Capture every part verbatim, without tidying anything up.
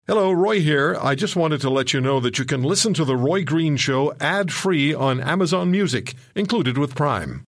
Hello, Roy here. I just wanted to let you know that you can listen to The Roy Green Show ad-free on Amazon Music, included with Prime.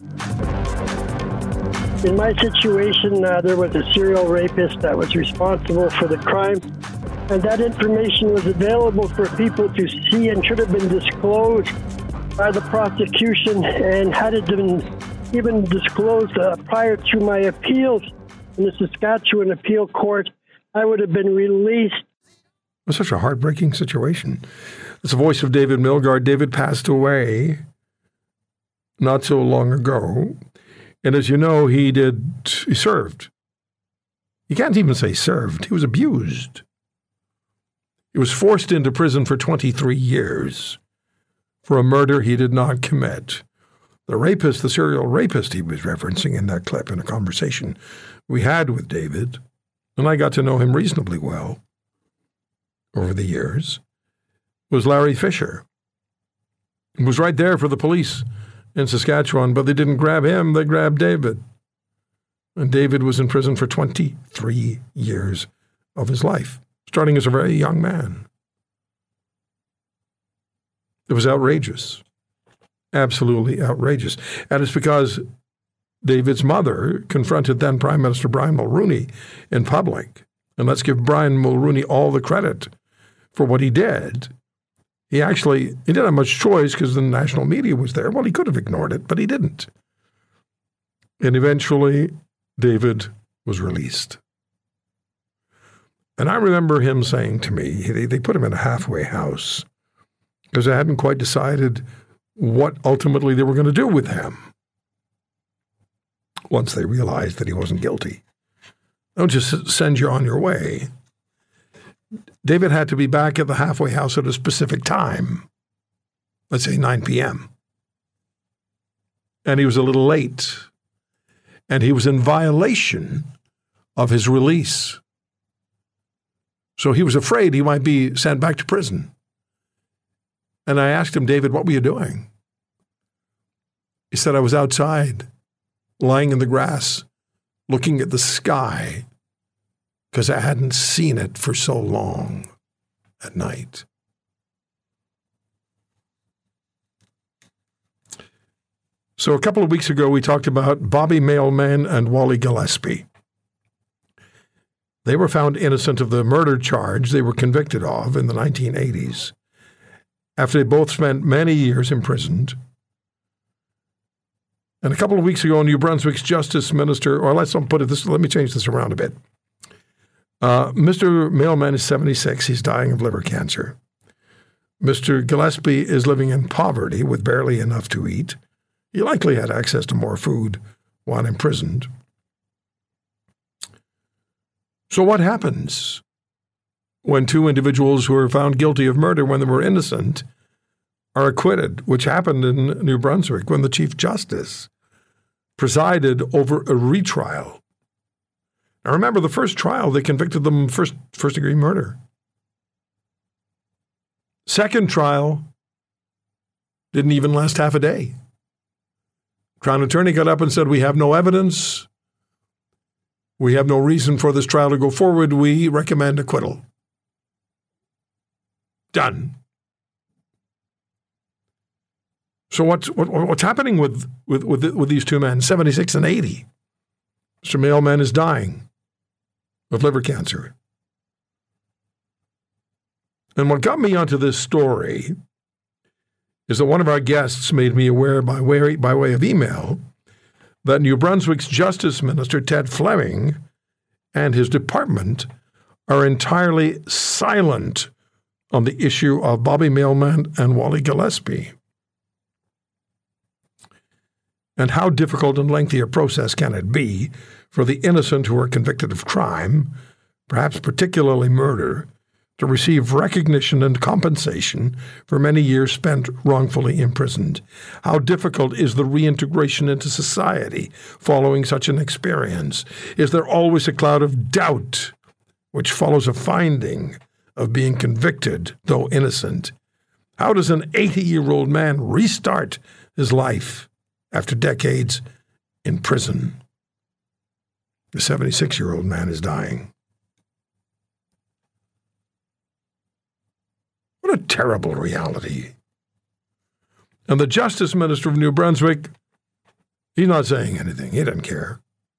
In my situation, uh, there was a serial rapist that was responsible for the crime, and that information was available for people to see and should have been disclosed by the prosecution, and had it been even disclosed uh, prior to my appeals in the Saskatchewan Appeal Court, I would have been released. It was such a heartbreaking situation. It's the voice of David Milgaard. David passed away not so long ago. And as you know, he did, he served. You can't even say served. He was abused. He was forced into prison for twenty-three years for a murder he did not commit. The rapist, the serial rapist he was referencing in that clip in a conversation we had with David, and I got to know him reasonably well over the years, was Larry Fisher. He was right there for the police in Saskatchewan, but they didn't grab him, they grabbed David. And David was in prison for twenty-three years of his life, starting as a very young man. It was outrageous, absolutely outrageous. And it's because David's mother confronted then Prime Minister Brian Mulroney in public. And let's give Brian Mulroney all the credit for what he did. He actually, he didn't have much choice because the national media was there. Well, he could have ignored it, but he didn't. And eventually, David was released. And I remember him saying to me, they, they put him in a halfway house because they hadn't quite decided what ultimately they were going to do with him once they realized that he wasn't guilty. They'll just send you on your way. David had to be back at the halfway house at a specific time, let's say nine p.m. And he was a little late. And he was in violation of his release. So he was afraid he might be sent back to prison. And I asked him, David, what were you doing? He said, I was outside, lying in the grass, looking at the sky, because I hadn't seen it for so long at night. So a couple of weeks ago, we talked about Bobby Mailman and Wally Gillespie. They were found innocent of the murder charge they were convicted of in the nineteen eighties, after they both spent many years imprisoned. And a couple of weeks ago, New Brunswick's Justice Minister, or let's not put it this, let me change this around a bit. Uh, Mister Mailman is seventy-six. He's dying of liver cancer. Mister Gillespie is living in poverty with barely enough to eat. He likely had access to more food while imprisoned. So what happens when two individuals who are found guilty of murder when they were innocent are acquitted, which happened in New Brunswick when the Chief Justice presided over a retrial? Now remember, the first trial, they convicted them of first, first-degree murder. Second trial didn't even last half a day. Crown Attorney got up and said, we have no evidence. We have no reason for this trial to go forward. We recommend acquittal. Done. So what's what, what's happening with with with, with these two men, seventy-six and eighty? Mister Mailman is dying of liver cancer. And what got me onto this story is that one of our guests made me aware by way, by way of email that New Brunswick's Justice Minister, Ted Fleming, and his department are entirely silent on the issue of Bobby Mailman and Wally Gillespie. And how difficult and lengthy a process can it be for the innocent who are convicted of crime, perhaps particularly murder, to receive recognition and compensation for many years spent wrongfully imprisoned? How difficult is the reintegration into society following such an experience? Is there always a cloud of doubt which follows a finding of being convicted, though innocent? How does an eighty-year-old man restart his life after decades in prison? The seventy-six-year-old man is dying. What a terrible reality. And the Justice Minister of New Brunswick, he's not saying anything. He doesn't care.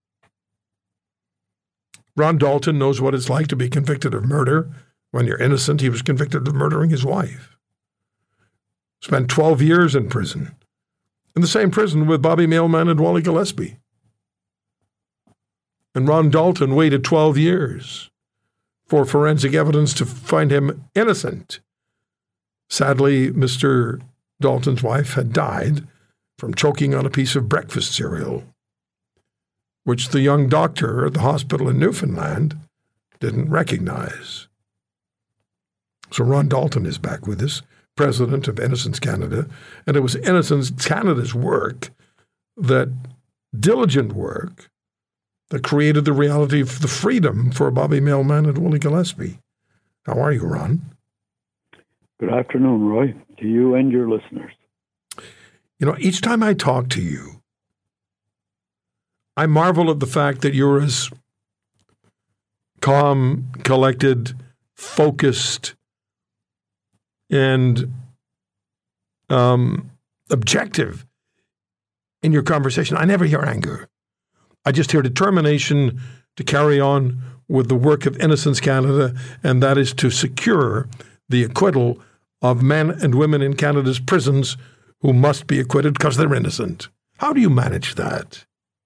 Ron Dalton knows what it's like to be convicted of murder. When you're innocent, he was convicted of murdering his wife. Spent twelve years in prison. In the same prison with Bobby Mailman and Wally Gillespie. And Ron Dalton waited twelve years for forensic evidence to find him innocent. Sadly, Mister Dalton's wife had died from choking on a piece of breakfast cereal, which the young doctor at the hospital in Newfoundland didn't recognize. So Ron Dalton is back with us, president of Innocence Canada, and it was Innocence Canada's work, that diligent work, that created the reality of the freedom for Bobby Mailman and Wally Gillespie. How are you, Ron? Good afternoon, Roy, to you and your listeners. You know, each time I talk to you, I marvel at the fact that you're as calm, collected, focused, and um, objective in your conversation. I never hear anger. I just hear determination to carry on with the work of Innocence Canada, and that is to secure the acquittal of men and women in Canada's prisons who must be acquitted because they're innocent. How do you manage that?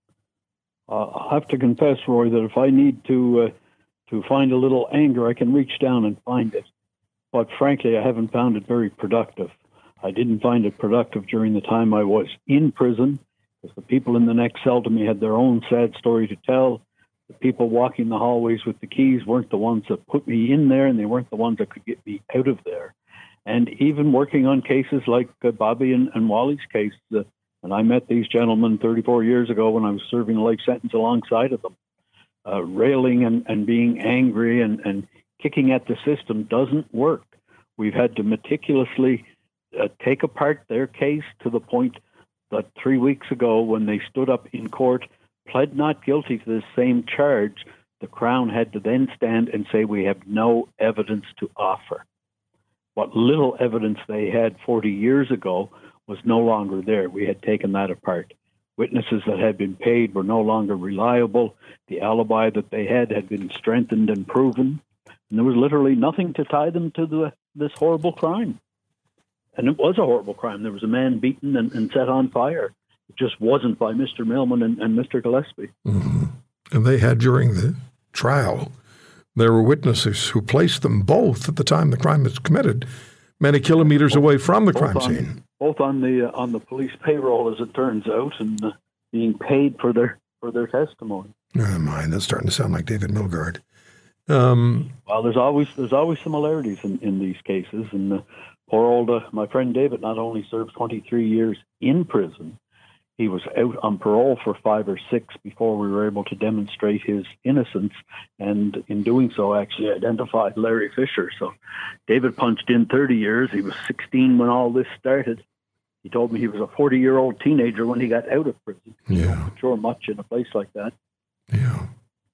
Uh, I have to confess, Roy, that if I need to uh, to find a little anger, I can reach down and find it. But frankly, I haven't found it very productive. I didn't find it productive during the time I was in prison, because the people in the next cell to me had their own sad story to tell. The people walking the hallways with the keys weren't the ones that put me in there, and they weren't the ones that could get me out of there. And even working on cases like uh, Bobby and, and Wally's case, uh, and I met these gentlemen thirty-four years ago when I was serving a life sentence alongside of them, uh, railing and, and being angry and, and kicking at the system doesn't work. We've had to meticulously uh, take apart their case to the point that three weeks ago, when they stood up in court, pled not guilty to the same charge, the Crown had to then stand and say, we have no evidence to offer. What little evidence they had forty years ago was no longer there. We had taken that apart. Witnesses that had been paid were no longer reliable. The alibi that they had had been strengthened and proven. And there was literally nothing to tie them to the, this horrible crime. And it was a horrible crime. There was a man beaten and, and set on fire. It just wasn't by Mister Mailman and, and Mister Gillespie. Mm-hmm. And they had, during the trial, there were witnesses who placed them both at the time the crime was committed, many kilometers both, away from the crime on, scene. Both on the uh, on the police payroll, as it turns out, and uh, being paid for their for their testimony. Never mind. That's starting to sound like David Milgaard. Um, well, there's always there's always similarities in, in these cases, and uh, poor old uh, my friend David not only served twenty-three years in prison, he was out on parole for five or six before we were able to demonstrate his innocence, and in doing so, actually identified Larry Fisher. So, David punched in thirty years. He was sixteen when all this started. He told me he was a forty-year-old teenager when he got out of prison. Yeah, you don't mature much in a place like that. Yeah.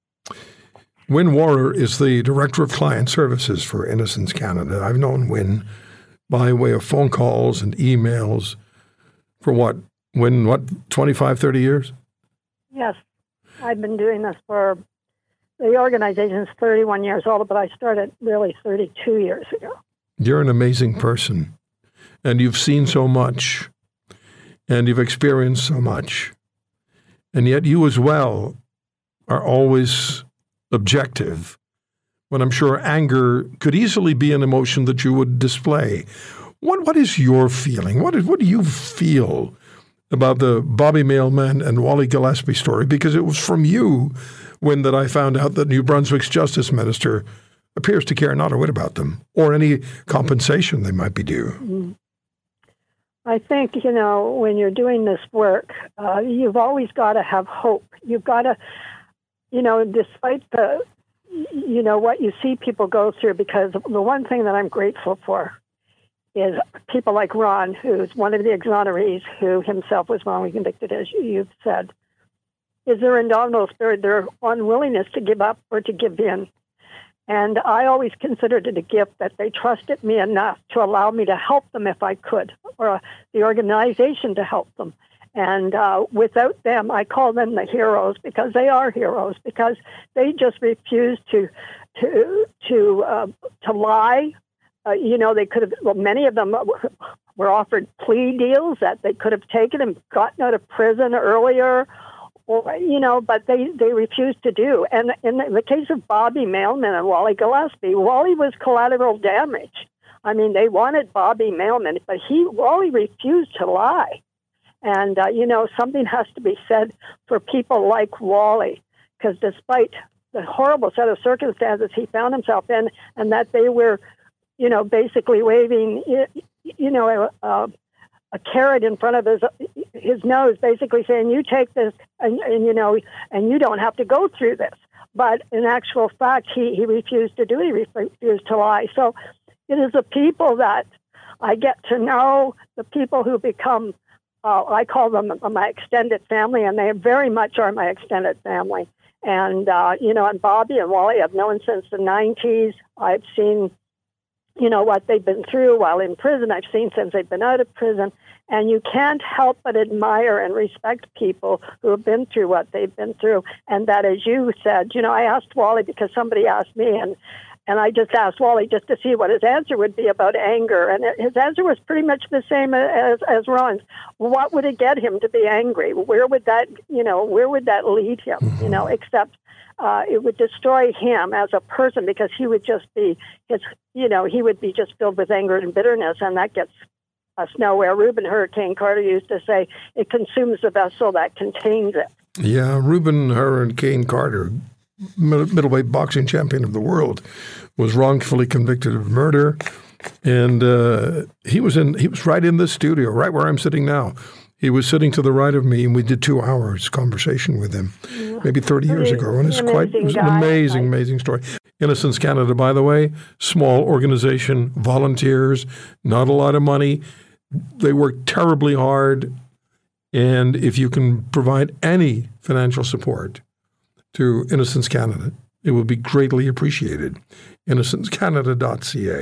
Win Warrer is the Director of Client Services for Innocence Canada. I've known Win by way of phone calls and emails for what, Win, what, twenty-five, thirty years? Yes. I've been doing this for, the organization is thirty-one years old, but I started really thirty-two years ago. You're an amazing person, and you've seen so much, and you've experienced so much, and yet you as well are always objective, when I'm sure anger could easily be an emotion that you would display. What What is your feeling? What, is, what do you feel about the Bobby Mailman and Wally Gillespie story? Because it was from you, when that I found out that New Brunswick's Justice Minister appears to care not a whit about them or any compensation they might be due. I think, you know, when you're doing this work, uh, you've always got to have hope. You've got to, you know, despite the, you know, what you see people go through, because the one thing that I'm grateful for is people like Ron, who's one of the exonerees, who himself was wrongly convicted, as you've said, is their indomitable spirit, their unwillingness to give up or to give in. And I always considered it a gift that they trusted me enough to allow me to help them if I could, or uh, the organization to help them. And uh, without them, I call them the heroes, because they are heroes, because they just refused to to to uh, to lie. Uh, you know, they could have. Well, many of them were offered plea deals that they could have taken and gotten out of prison earlier. Or, you know, but they, they refused to do. And in the case of Bobby Mailman and Wally Gillespie, Wally was collateral damage. I mean, they wanted Bobby Mailman, but he Wally refused to lie. And, uh, you know, something has to be said for people like Wally, because despite the horrible set of circumstances he found himself in, and that they were, you know, basically waving, you know, uh, a carrot in front of his his nose, basically saying, you take this, and, and you know, and you don't have to go through this. But in actual fact, he, he refused to do it. He refused to lie. So it is the people that I get to know, the people who become, uh, I call them my extended family, and they very much are my extended family. And, uh, you know, and Bobby and Wally I've known since the nineties. I've seen, you know, what they've been through while in prison. I've seen since they've been out of prison. And you can't help but admire and respect people who have been through what they've been through. And that, as you said, you know, I asked Wally because somebody asked me, and, and I just asked Wally just to see what his answer would be about anger. And his answer was pretty much the same as, as Ron's. What would it get him to be angry? Where would that, you know, where would that lead him? You know, except Uh, it would destroy him as a person, because he would just be his, you know, he would be just filled with anger and bitterness, and that gets us nowhere. Reuben Hurricane Carter used to say, it consumes the vessel that contains it. Yeah, Reuben Hurricane Carter, middleweight boxing champion of the world, was wrongfully convicted of murder, and uh, he was in. He was right in this studio, right where I'm sitting now. He was sitting to the right of me, and we did two hours conversation with him, maybe thirty years ago. And it's quite it was an amazing, amazing story. Innocence Canada, by the way, small organization, volunteers, not a lot of money. They work terribly hard. And if you can provide any financial support to Innocence Canada, it will be greatly appreciated. innocence canada dot c a.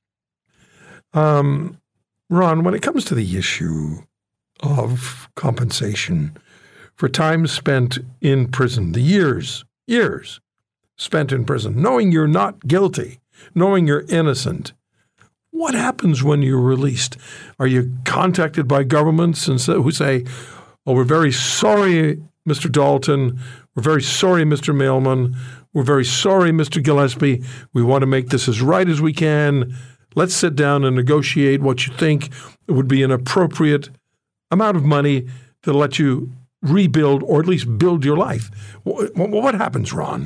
Um, Ron, when it comes to the issue of compensation for time spent in prison, the years, years spent in prison, knowing you're not guilty, knowing you're innocent, what happens when you're released? Are you contacted by governments and so, who say, oh, we're very sorry, Mister Dalton, we're very sorry, Mister Mailman, we're very sorry, Mister Gillespie, we want to make this as right as we can, let's sit down and negotiate what you think would be an appropriate amount of money to let you rebuild, or at least build your life. What, what happens, Ron?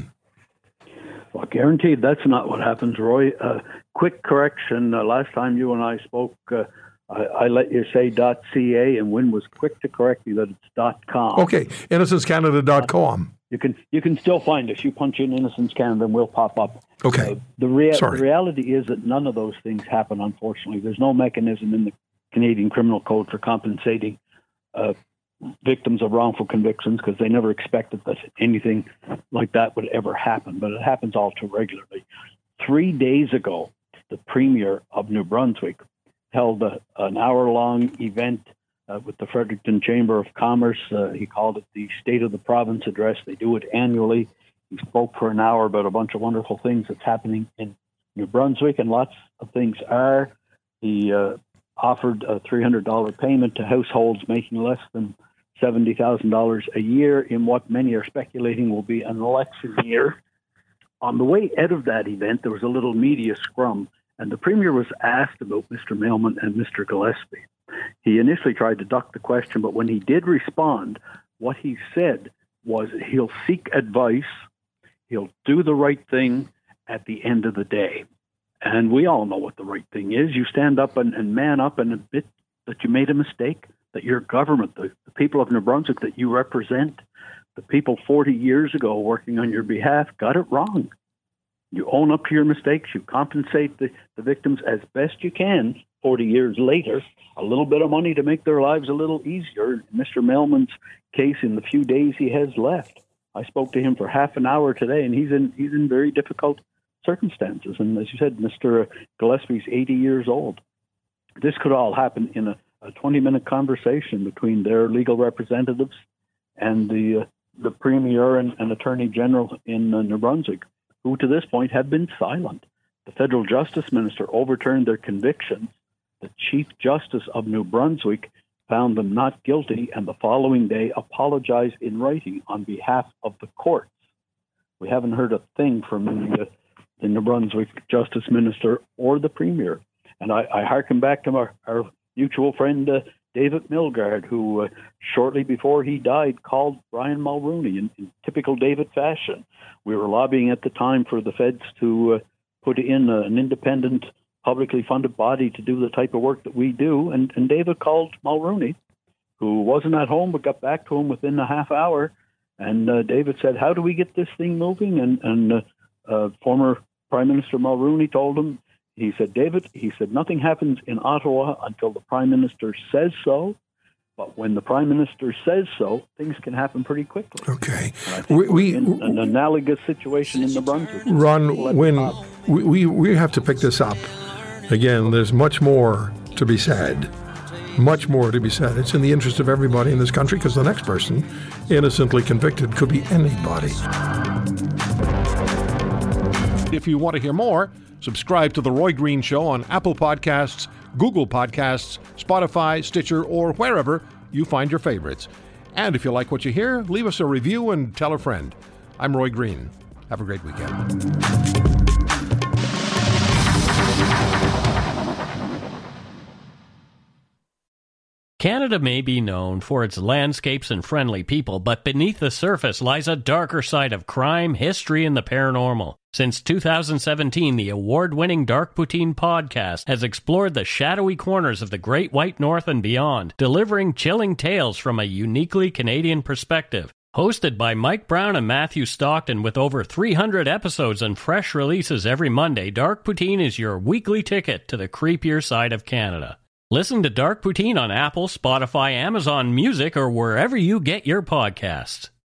Well, guaranteed that's not what happens, Roy. Uh, quick correction. Uh, last time you and I spoke, uh, I, I let you say .ca, and Wynn was quick to correct me that it's .com. Okay, innocence canada dot com. You can you can still find us. You punch in Innocence Canada and we'll pop up. Okay. Uh, the, rea- Sorry. the reality is that none of those things happen, unfortunately. There's no mechanism in the Canadian Criminal Code for compensating uh, victims of wrongful convictions, because they never expected that anything like that would ever happen. But it happens all too regularly. Three days ago, the Premier of New Brunswick held a, an hour-long event uh, with the Fredericton Chamber of Commerce. Uh, he called it the State of the Province Address. They do it annually. He spoke for an hour about a bunch of wonderful things that's happening in New Brunswick, and lots of things are. He uh, offered a three hundred dollars payment to households making less than seventy thousand dollars a year in what many are speculating will be an election year. On the way out of that event, there was a little media scrum, and the Premier was asked about Mister Mailman and Mister Gillespie. He initially tried to duck the question, but when he did respond, what he said was he'll seek advice, he'll do the right thing at the end of the day. And we all know what the right thing is. You stand up and, and man up and admit that you made a mistake, that your government, the, the people of New Brunswick that you represent, the people forty years ago working on your behalf, got it wrong. You own up to your mistakes. You compensate the, the victims as best you can forty years later, a little bit of money to make their lives a little easier. In Mister Mailman's case, in the few days he has left, I spoke to him for half an hour today, and he's in he's in very difficult circumstances. And as you said, Mister Gillespie's eighty years old. This could all happen in a, a twenty-minute conversation between their legal representatives and the uh, the Premier and, and Attorney General in uh, New Brunswick, who to this point have been silent. The Federal Justice Minister overturned their convictions. The Chief Justice of New Brunswick found them not guilty, and the following day apologized in writing on behalf of the courts. We haven't heard a thing from the, uh, the New Brunswick Justice Minister or the Premier. And I, I hearken back to our, our mutual friend, uh, David Milgaard, who uh, shortly before he died called Brian Mulrooney in, in typical David fashion. We were lobbying at the time for the feds to uh, put in uh, an independent, publicly funded body to do the type of work that we do. And, and David called Mulrooney, who wasn't at home but got back to him within a half hour. And uh, David said, how do we get this thing moving? And, and uh, uh, former Prime Minister Mulrooney told him, he said, David, he said, nothing happens in Ottawa until the Prime Minister says so. But when the Prime Minister says so, things can happen pretty quickly. Okay. We, we in an analogous situation in New Brunswick. Ron, when we, we, we have to pick this up. Again, there's much more to be said. Much more to be said. It's in the interest of everybody in this country, because the next person innocently convicted could be anybody. If you want to hear more, subscribe to The Roy Green Show on Apple Podcasts, Google Podcasts, Spotify, Stitcher, or wherever you find your favorites. And if you like what you hear, leave us a review and tell a friend. I'm Roy Green. Have a great weekend. Canada may be known for its landscapes and friendly people, but beneath the surface lies a darker side of crime, history, and the paranormal. Since two thousand seventeen, the award-winning Dark Poutine podcast has explored the shadowy corners of the Great White North and beyond, delivering chilling tales from a uniquely Canadian perspective. Hosted by Mike Brown and Matthew Stockton with over three hundred episodes and fresh releases every Monday, Dark Poutine is your weekly ticket to the creepier side of Canada. Listen to Dark Poutine on Apple, Spotify, Amazon Music, or wherever you get your podcasts.